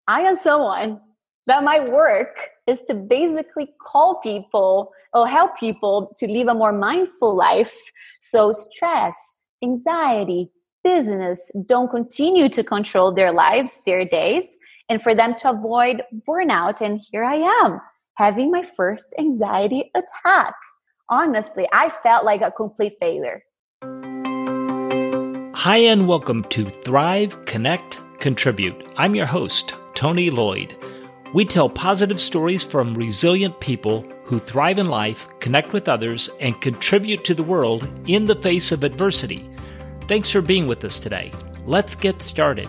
I am someone that my work is to basically call people or help people to live a more mindful life. So stress, anxiety, business don't continue to control their lives, their days, and for them to avoid burnout. And here I am having my first anxiety attack. Honestly, I felt like a complete failure. Hi, and welcome to Thrive, Connect, Contribute. I'm your host, Tony Lloyd. We tell positive stories from resilient people who thrive in life, connect with others, and contribute to the world in the face of adversity. Thanks for being with us today. Let's get started.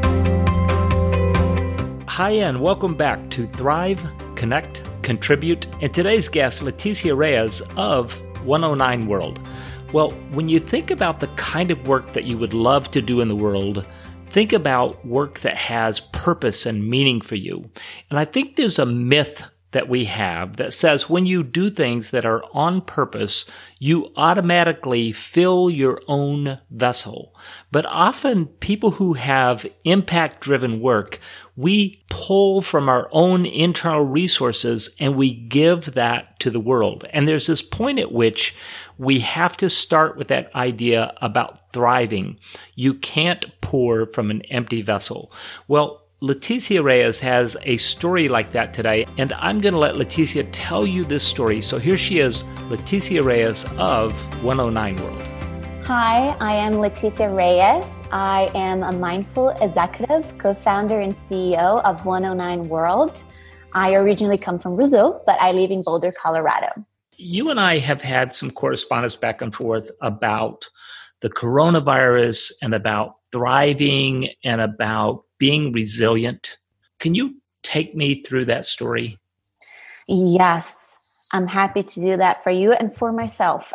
Hi, and welcome back to Thrive, Connect, Contribute, and today's guest, Leticia Reyes of 109 World. Well, when you think about the kind of work that you would love to do in the world, think about work that has purpose and meaning for you. And I think there's a myth that we have that says when you do things that are on purpose, you automatically fill your own vessel. But often people who have impact-driven work, we pull from our own internal resources and we give that to the world. And there's this point at which we have to start with that idea about thriving. You can't pour from an empty vessel. Well, Leticia Reyes has a story like that today, and I'm going to let Leticia tell you this story. So here she is, Leticia Reyes of 109 World. Hi, I am Leticia Reyes. I am a mindful executive, co-founder and CEO of 109 World. I originally come from Brazil, but I live in Boulder, Colorado. You and I have had some correspondence back and forth about the coronavirus and about thriving and about being resilient. Can you take me through that story? Yes, I'm happy to do that for you and for myself.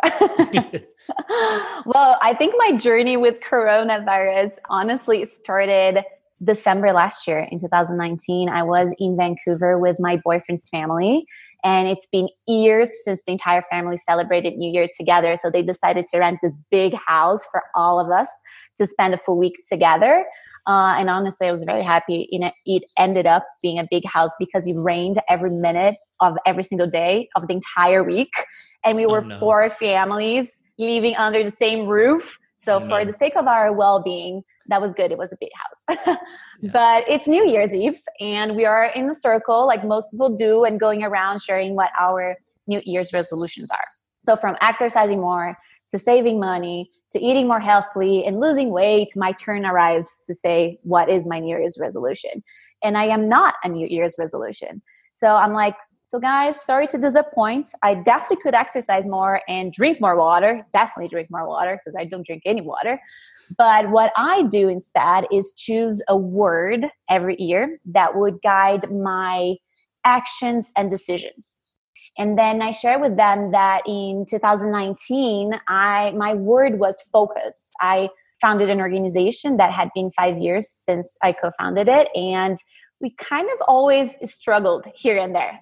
Well, I think my journey with coronavirus honestly started December last year in 2019. I was in Vancouver with my boyfriend's family, and it's been years since the entire family celebrated New Year together. So they decided to rent this big house for all of us to spend a full week together. And honestly, I was very happy. It ended up being a big house because it rained every minute of every single day of the entire week. And we were four families living under the same roof. So for the sake of our well-being, that was good. It was a big house. But it's New Year's Eve and we are in a circle like most people do and going around sharing what our New Year's resolutions are. So from exercising more to saving money to eating more healthily and losing weight, my turn arrives to say, what is my New Year's resolution? And I am not a New Year's resolution. So I'm like, so guys, sorry to disappoint. I definitely could exercise more and drink more water. Definitely drink more water because I don't drink any water. But what I do instead is choose a word every year that would guide my actions and decisions. And then I share with them that in 2019, my word was focus. I founded an organization that had been 5 years since I co-founded it. And we kind of always struggled here and there.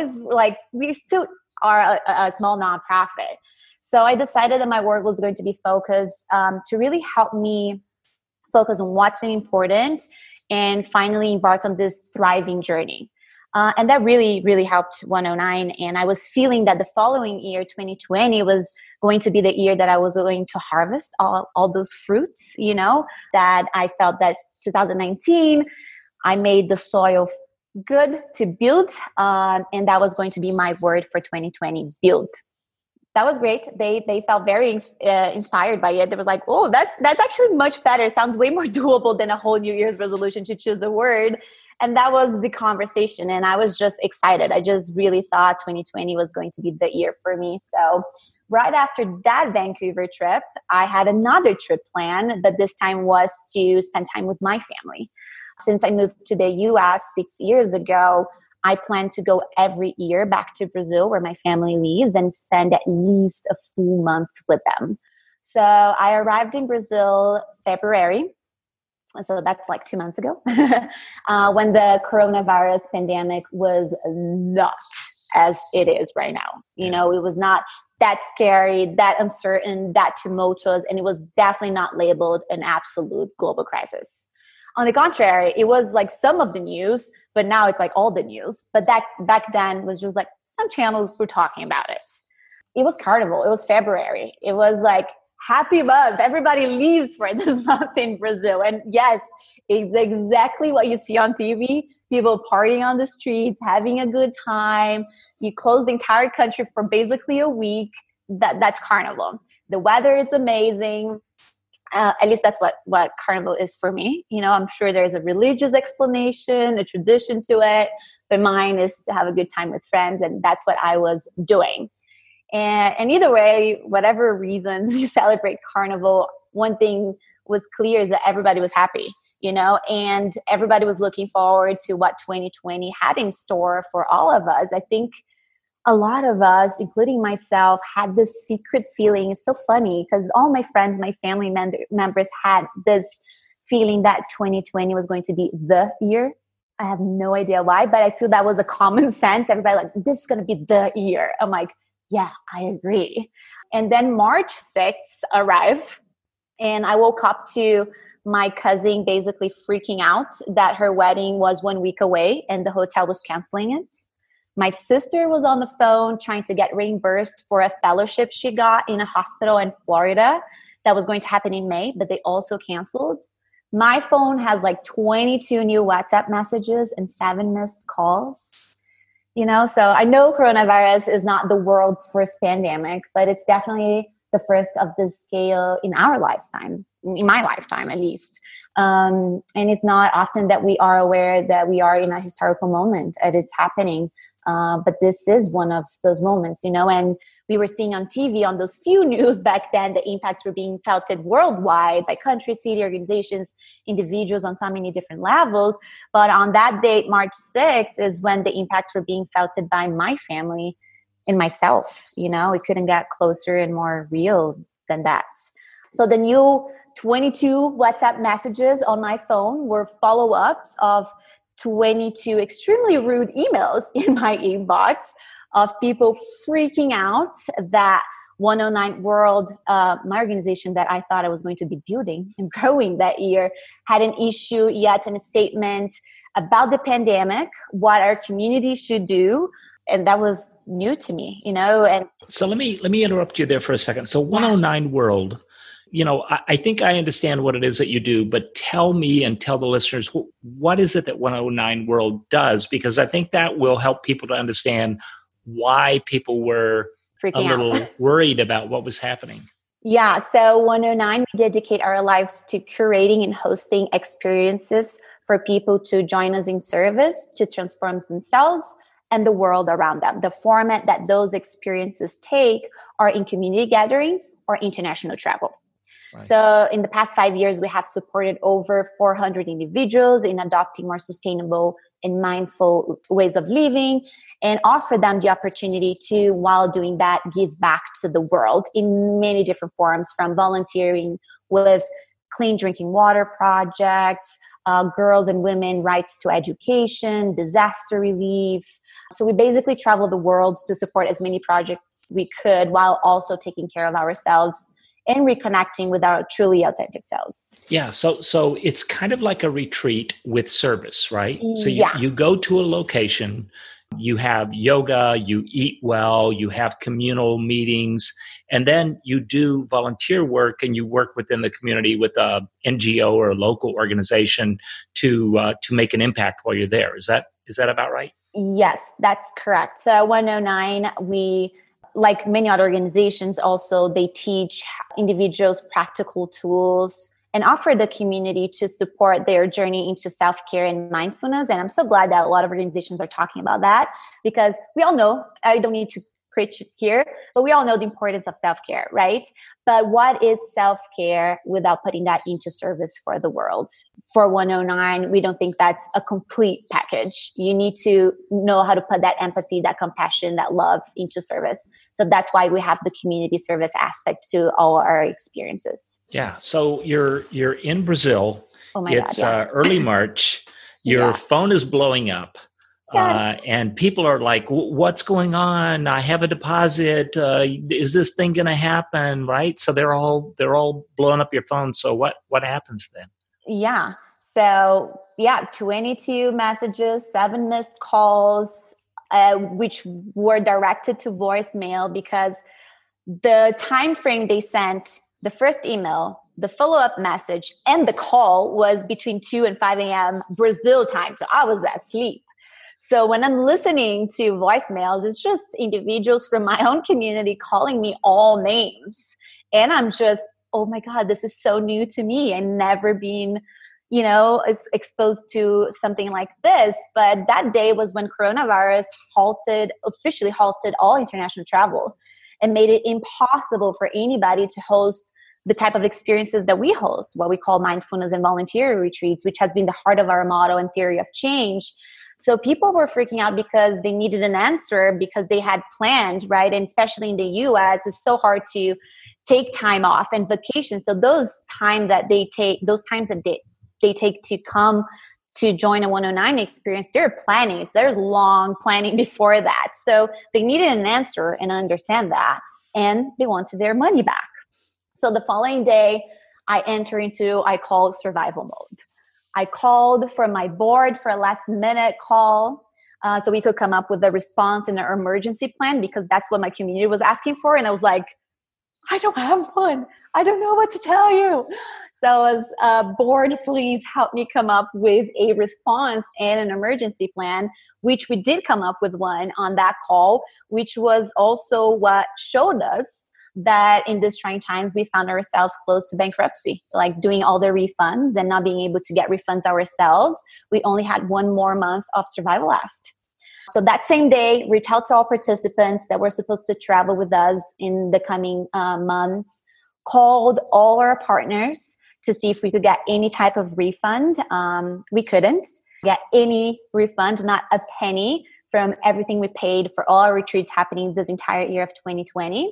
We still are a small nonprofit. So I decided that my word was going to be focus to really help me focus on what's important and finally embark on this thriving journey. And that really, really helped 109. And I was feeling that the following year, 2020, was going to be the year that I was going to harvest all those fruits, that I felt that 2019, I made the soil good to build. And that was going to be my word for 2020, build. That was great. They felt very inspired by it. They was like, oh, that's actually much better. It sounds way more doable than a whole New Year's resolution to choose a word. And that was the conversation. And I was just excited. I just really thought 2020 was going to be the year for me. So right after that Vancouver trip, I had another trip planned, but this time was to spend time with my family. Since I moved to the US 6 years ago, I plan to go every year back to Brazil where my family lives and spend at least a full month with them. So I arrived in Brazil February. So that's like 2 months ago when the coronavirus pandemic was not as it is right now. It was not that scary, that uncertain, that tumultuous, and it was definitely not labeled an absolute global crisis. On the contrary, it was like some of the news, but now it's like all the news. But that back then was just like some channels were talking about it. It was Carnival. It was February. It was like happy month. Everybody leaves for this month in Brazil. And yes, it's exactly what you see on TV. People partying on the streets, having a good time. You close the entire country for basically a week. That's Carnival. The weather is amazing. At least that's what Carnival is for me. You know, I'm sure there's a religious explanation, a tradition to it, but mine is to have a good time with friends, and that's what I was doing. And either way, whatever reasons you celebrate Carnival, one thing was clear is that everybody was happy, you know, and everybody was looking forward to what 2020 had in store for all of us. I think a lot of us, including myself, had this secret feeling. It's so funny because all my friends, my family members had this feeling that 2020 was going to be the year. I have no idea why, but I feel that was a common sense. Everybody like, this is going to be the year. I'm like, yeah, I agree. And then March 6th arrived and I woke up to my cousin basically freaking out that her wedding was 1 week away and the hotel was canceling it. My sister was on the phone trying to get reimbursed for a fellowship she got in a hospital in Florida that was going to happen in May, but they also canceled. My phone has like 22 new WhatsApp messages and 7 missed calls. You know, so I know coronavirus is not the world's first pandemic, but it's definitely the first of this scale in our lifetimes, in my lifetime at least. And it's not often that we are aware that we are in a historical moment and it's happening. But this is one of those moments, you know, and we were seeing on TV on those few news back then, the impacts were being felt worldwide by countries, city organizations, individuals on so many different levels. But on that date, March 6th, is when the impacts were being felt by my family and myself. You know, it couldn't get closer and more real than that. So the new 22 WhatsApp messages on my phone were follow-ups of 22 extremely rude emails in my inbox of people freaking out that 109 World, my organization that I thought I was going to be building and growing that year, had an issue yet in a statement about the pandemic, what our community should do. And that was new to me, you know. And so let me interrupt you there for a second. So 109 World, you know, I think I understand what it is that you do, but tell me and tell the listeners, what is it that 109 World does? Because I think that will help people to understand why people were freaking a little worried about what was happening. Yeah, so 109, we dedicate our lives to curating and hosting experiences for people to join us in service, to transform themselves and the world around them. The format that those experiences take are in community gatherings or international travel. Right. So in the past 5 years, we have supported over 400 individuals in adopting more sustainable and mindful ways of living and offer them the opportunity to, while doing that, give back to the world in many different forms, from volunteering with clean drinking water projects, girls and women rights to education, disaster relief. So we basically travel the world to support as many projects we could while also taking care of ourselves and reconnecting with our truly authentic selves. Yeah, so it's kind of like a retreat with service, right? So Yeah. You go to a location, you have yoga, you eat well, you have communal meetings, and then you do volunteer work and you work within the community with a NGO or a local organization to make an impact while you're there. Is that about right? Yes, that's correct. So 109, we, like many other organizations also, they teach individuals practical tools and offer the community to support their journey into self-care and mindfulness. And I'm so glad that a lot of organizations are talking about that, because we all know, I don't need to preach here, but we all know the importance of self-care, right? But what is self-care without putting that into service for the world? For 109, we don't think that's a complete package. You need to know how to put that empathy, that compassion, that love into service. So that's why we have the community service aspect to all our experiences. Yeah. So you're in Brazil. Oh my God, yeah. Early March. Your phone is blowing up. Yes. And people are like, what's going on? I have a deposit. Is this thing going to happen? Right. So they're all blowing up your phone. So what happens then? Yeah. So yeah, 22 messages, 7 missed calls, which were directed to voicemail because the time frame they sent the first email, the follow-up message, and the call was between 2 and 5 a.m. Brazil time. So I was asleep. So when I'm listening to voicemails, it's just individuals from my own community calling me all names. And I'm just, oh my God, this is so new to me. I've never been, exposed to something like this. But that day was when coronavirus officially halted all international travel and made it impossible for anybody to host the type of experiences that we host, what we call mindfulness and volunteer retreats, which has been the heart of our motto and theory of change. So people were freaking out because they needed an answer because they had planned, right? And especially in the US, it's so hard to take time off and vacation. So those times that they take to come to join a 109 experience, they're planning. There's long planning before that. So they needed an answer and understand that. And they wanted their money back. So the following day, I called survival mode. I called for my board for a last minute call so we could come up with a response and an emergency plan because that's what my community was asking for. And I was like, I don't have one. I don't know what to tell you. So as board, please help me come up with a response and an emergency plan, which we did come up with one on that call, which was also what showed us that in these trying times, we found ourselves close to bankruptcy, like doing all the refunds and not being able to get refunds ourselves. We only had 1 more month of survival left. So that same day, reached out to all participants that were supposed to travel with us in the coming months, called all our partners to see if we could get any type of refund. We couldn't get any refund, not a penny from everything we paid for all our retreats happening this entire year of 2020.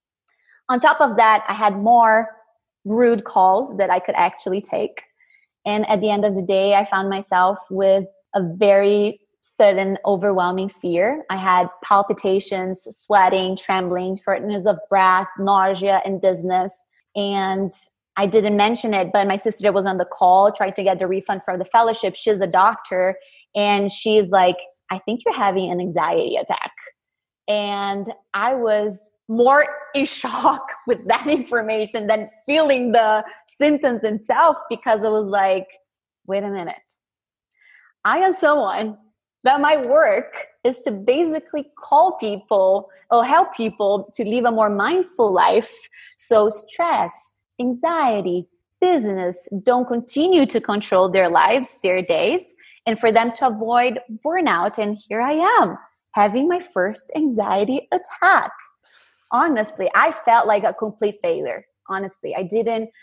On top of that, I had more rude calls that I could actually take. And at the end of the day, I found myself with a very sudden, overwhelming fear. I had palpitations, sweating, trembling, shortness of breath, nausea, and dizziness. And I didn't mention it, but my sister was on the call trying to get the refund for the fellowship. She's a doctor. And she's like, I think you're having an anxiety attack. And I was more in shock with that information than feeling the symptoms itself because it was like, wait a minute. I am someone that my work is to basically call people or help people to live a more mindful life. So stress, anxiety, business don't continue to control their lives, their days, and for them to avoid burnout. And here I am having my first anxiety attack. Honestly, I felt like a complete failure. Honestly, I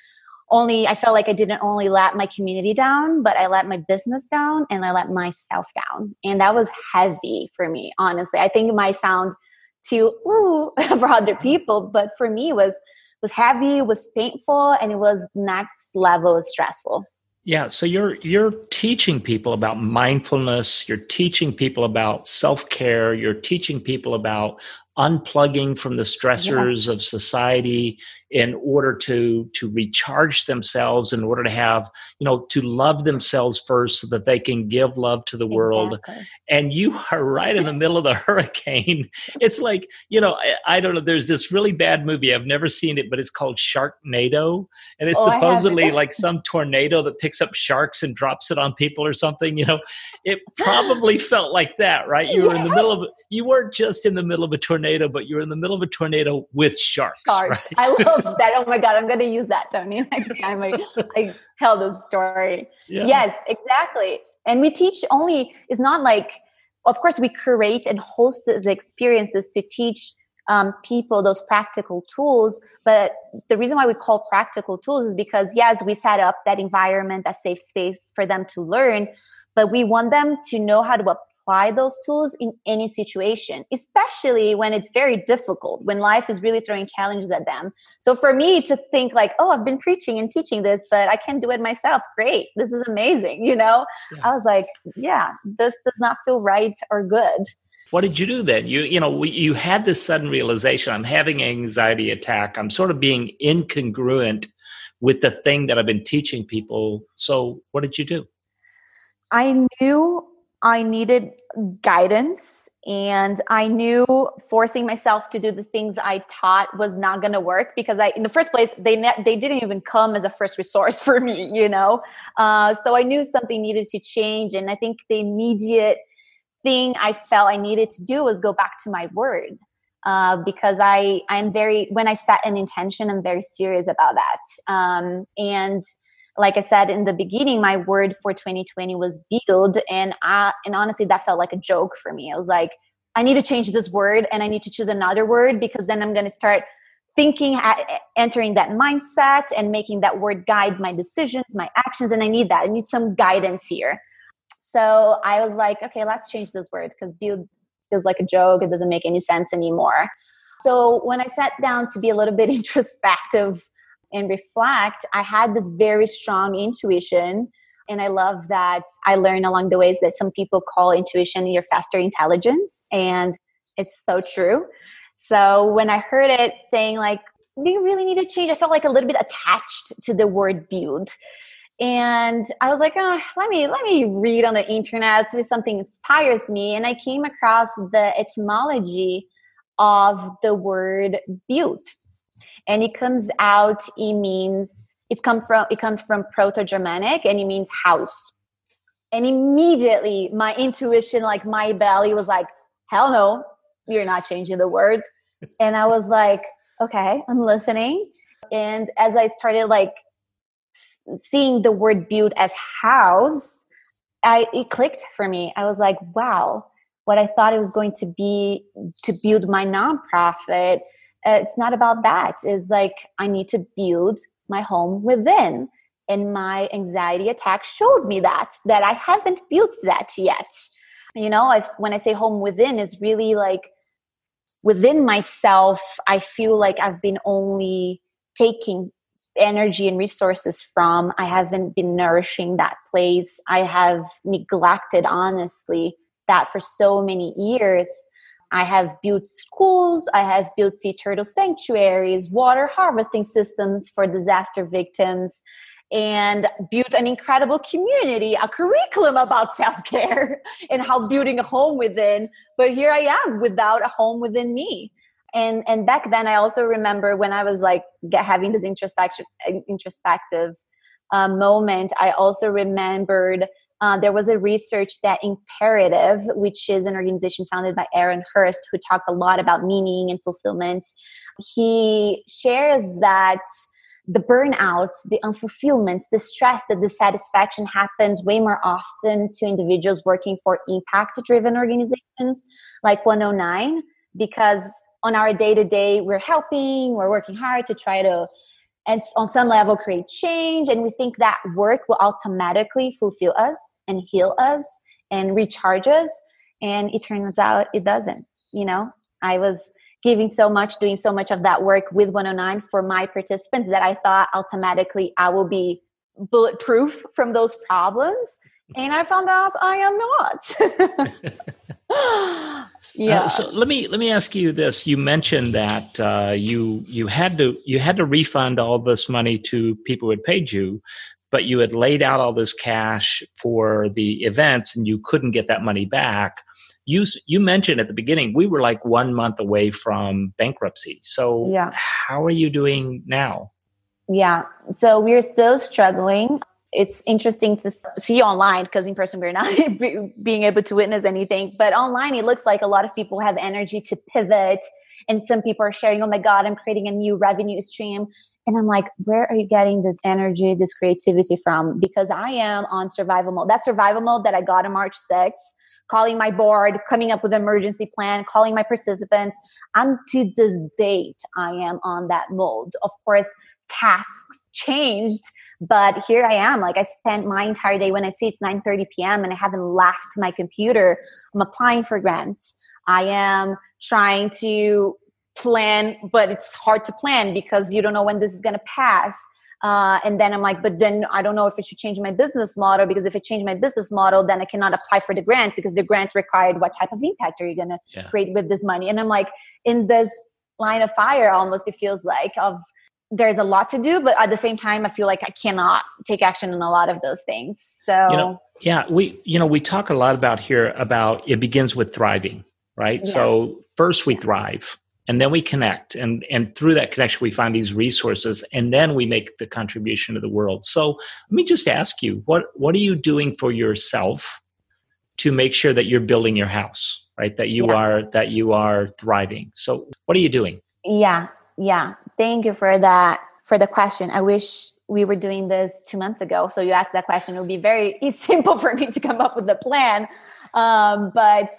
felt like I didn't only let my community down, but I let my business down and I let myself down. And that was heavy for me, honestly. I think it might sound too for other people, but for me it was heavy, it was painful, and it was next level stressful. Yeah, so you're teaching people about mindfulness, you're teaching people about self-care, you're teaching people about unplugging from the stressors of society in order to recharge themselves, in order to have, to love themselves first so that they can give love to the world. Exactly. And you are right in the middle of the hurricane. It's like, I don't know, there's this really bad movie. I've never seen it, but it's called Sharknado. And it's supposedly like some tornado that picks up sharks and drops it on people or something. It probably felt like that, right? You were in the middle of, you weren't just in the middle of a tornado, but you were in the middle of a tornado with sharks. Right? I love that. Oh my God, I'm going to use that, Tony, next time I tell the story. Yeah. Yes, exactly. And we teach it's not like, of course, we curate and host these experiences to teach people those practical tools. But the reason why we call practical tools is because, yes, we set up that environment, that safe space for them to learn, but we want them to know how to apply those tools in any situation, especially when it's very difficult, when life is really throwing challenges at them. So for me to think like, oh, I've been preaching and teaching this, but I can't do it myself. Great. This is amazing. Yeah. I was like, yeah, this does not feel right or good. What did you do then? You had this sudden realization, I'm having an anxiety attack. I'm sort of being incongruent with the thing that I've been teaching people. So what did you do? I knew I needed guidance, and I knew forcing myself to do the things I taught was not going to work, because in the first place, they didn't even come as a first resource for me, So I knew something needed to change. And I think the immediate thing I felt I needed to do was go back to my word. Because when I set an intention, I'm very serious about that. And like I said in the beginning, my word for 2020 was build. And honestly, that felt like a joke for me. I was like, I need to change this word, and I need to choose another word, because then I'm going to start entering that mindset and making that word guide my decisions, my actions. And I need that. I need some guidance here. So I was like, okay, let's change this word, because build feels like a joke. It doesn't make any sense anymore. So when I sat down to be a little bit introspective and reflect, I had this very strong intuition. And I love that I learned along the ways that some people call intuition your faster intelligence. And it's so true. So when I heard it saying like, do you really need to change? I felt like a little bit attached to the word build. And I was like, let me read on the internet, see if something inspires me. And I came across the etymology of the word build. And it comes from Proto-Germanic, and it means house. And immediately my intuition, like my belly was like, hell no, you're not changing the word. And I was like, okay, I'm listening. And as I started like seeing the word build as house, it clicked for me. I was like, wow, what I thought it was going to be to build my nonprofit, it's not about that. It's like, I need to build my home within. And my anxiety attack showed me that I haven't built that yet. When I say home within, is really like within myself. I feel like I've been only taking energy and resources from. I haven't been nourishing that place. I have neglected, honestly, that for so many years. I have built schools, I have built sea turtle sanctuaries, water harvesting systems for disaster victims, and built an incredible community, a curriculum about self-care and how building a home within. But here I am without a home within me. And back then, I also remember when I was like having this introspective moment, I also remembered there was a research that Imperative, which is an organization founded by Aaron Hurst, who talks a lot about meaning and fulfillment. He shares that the burnout, the unfulfillment, the stress, the dissatisfaction happens way more often to individuals working for impact-driven organizations like 109, because on our day-to-day, we're working hard to try to, and on some level, create change. And we think that work will automatically fulfill us and heal us and recharge us. And it turns out it doesn't. I was doing so much of that work with 109 for my participants that I thought automatically I will be bulletproof from those problems. And I found out I am not. Yeah. So let me ask you this. You mentioned that you had to refund all this money to people who had paid you, but you had laid out all this cash for the events and you couldn't get that money back. You mentioned at the beginning we were like 1 month away from bankruptcy. So How are you doing now? Yeah. So we're still struggling. It's interesting to see online, because in person we're not being able to witness anything. But online, it looks like a lot of people have energy to pivot. And some people are sharing, oh my God, I'm creating a new revenue stream. And I'm like, where are you getting this energy, this creativity from? Because I am on survival mode. That survival mode that I got on March 6th, calling my board, coming up with an emergency plan, calling my participants. To this date, I am on that mode. Of course, tasks changed, but here I am. Like, I spent my entire day, when I see it's 9:30 p.m. and I haven't left my computer, I'm applying for grants. I am trying to plan, but it's hard to plan because you don't know when this is going to pass. And then I'm like, but then I don't know if I should change my business model, because if I change my business model, then I cannot apply for the grants, because the grants required what type of impact are you going to create with this money? And I'm like in this line of fire, almost, it feels like, of there's a lot to do, but at the same time, I feel like I cannot take action on a lot of those things. So, we talk a lot about here about it begins with thriving, right? Yeah. So first we thrive, and then we connect, and through that connection, we find these resources, and then we make the contribution to the world. So let me just ask you, what are you doing for yourself to make sure that you're building your house, right? That you are thriving. So what are you doing? Yeah. Thank you for that, for the question. I wish we were doing this 2 months ago. So you asked that question. It would be very simple for me to come up with a plan. But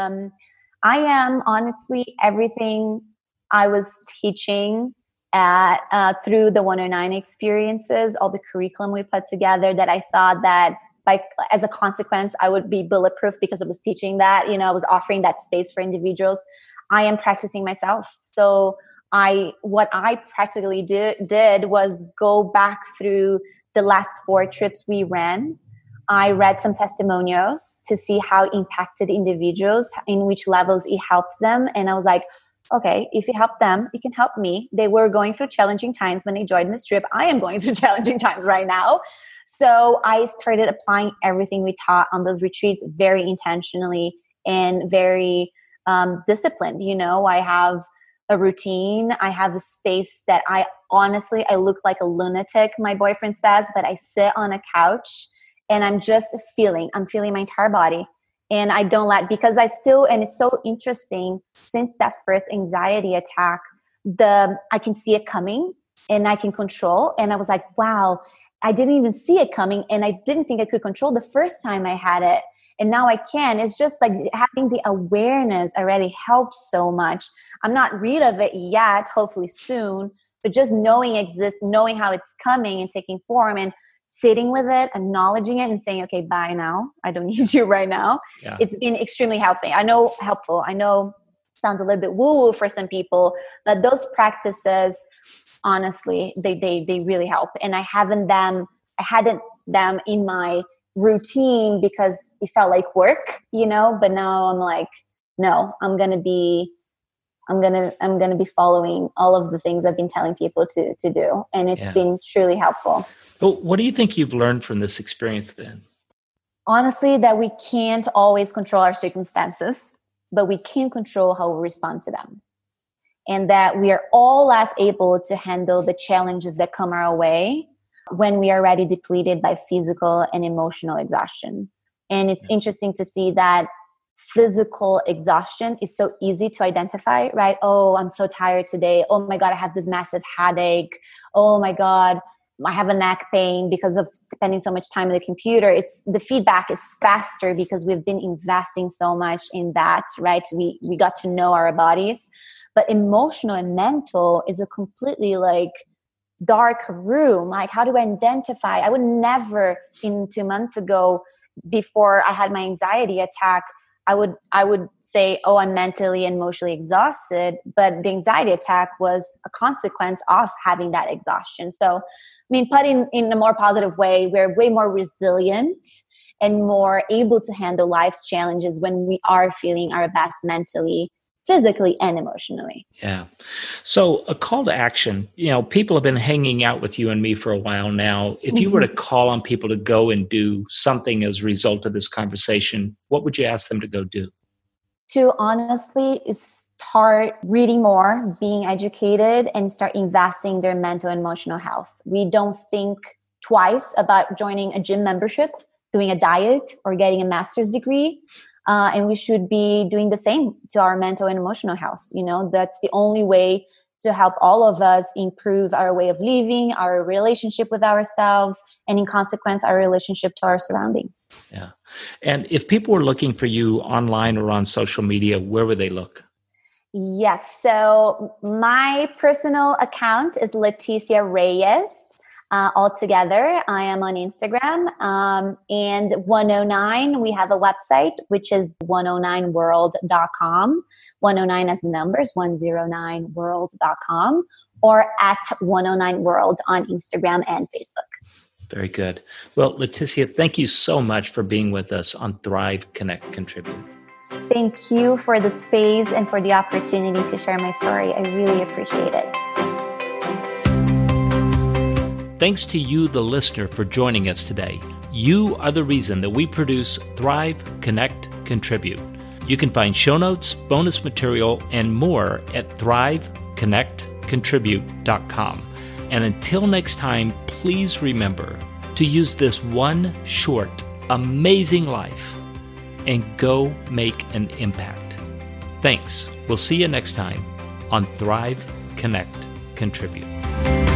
I am honestly everything I was teaching through the 109 experiences, all the curriculum we put together, that I thought that as a consequence, I would be bulletproof because I was teaching that, I was offering that space for individuals. I am practicing myself. So what I practically did was go back through the last 4 trips we ran. I read some testimonials to see how it impacted individuals, in which levels it helped them. And I was like, okay, if it helped them, it can help me. They were going through challenging times when they joined this trip. I am going through challenging times right now. So I started applying everything we taught on those retreats very intentionally and very disciplined. I have a routine. I have a space that I look like a lunatic, my boyfriend says, but I sit on a couch and I'm feeling my entire body. And I don't because and it's so interesting, since that first anxiety attack, I can see it coming and I can control. And I was like, wow, I didn't even see it coming. And I didn't think I could control the first time I had it. And now I can. It's just like having the awareness already helps so much. I'm not rid of it yet, hopefully soon, but just knowing it exists, knowing how it's coming and taking form, and sitting with it, acknowledging it and saying, okay, bye now. I don't need you right now. Yeah. It's been extremely helpful. I know sounds a little bit woo-woo for some people, but those practices, honestly, they really help. And I hadn't them in my routine because it felt like work, but now I'm like, no, I'm going to be following all of the things I've been telling people to do. And it's been truly helpful. Well, what do you think you've learned from this experience then? Honestly, that we can't always control our circumstances, but we can control how we respond to them. And that we are all less able to handle the challenges that come our way when we are already depleted by physical and emotional exhaustion. And it's interesting to see that physical exhaustion is so easy to identify, right? Oh, I'm so tired today. Oh my God, I have this massive headache. Oh my God, I have a neck pain because of spending so much time on the computer. The feedback is faster because we've been investing so much in that, right? We got to know our bodies. But emotional and mental is a completely dark room. Like, how do I identify? I would never, 2 months ago, before I had my anxiety attack, I would say, oh, I'm mentally and emotionally exhausted. But the anxiety attack was a consequence of having that exhaustion. So, put in a more positive way, we're way more resilient and more able to handle life's challenges when we are feeling our best mentally, physically, and emotionally. Yeah. So a call to action, people have been hanging out with you and me for a while now. If you were to call on people to go and do something as a result of this conversation, what would you ask them to go do? To honestly start reading more, being educated, and start investing in their mental and emotional health. We don't think twice about joining a gym membership, doing a diet, or getting a master's degree. And we should be doing the same to our mental and emotional health. That's the only way to help all of us improve our way of living, our relationship with ourselves, and in consequence, our relationship to our surroundings. Yeah. And if people were looking for you online or on social media, where would they look? Yes. So my personal account is Leticia Reyes. All together, I am on Instagram. And 109, we have a website, which is 109world.com. 109 as the numbers, 109world.com, or at 109world on Instagram and Facebook. Very good. Well, Leticia, thank you so much for being with us on Thrive, Connect, Contribute. Thank you for the space and for the opportunity to share my story. I really appreciate it. thanks to you, the listener, for joining us today. You are the reason that we produce Thrive, Connect, Contribute. You can find show notes, bonus material, and more at thriveconnectcontribute.com. And until next time, please remember to use this one short, amazing life and go make an impact. Thanks. We'll see you next time on Thrive, Connect, Contribute.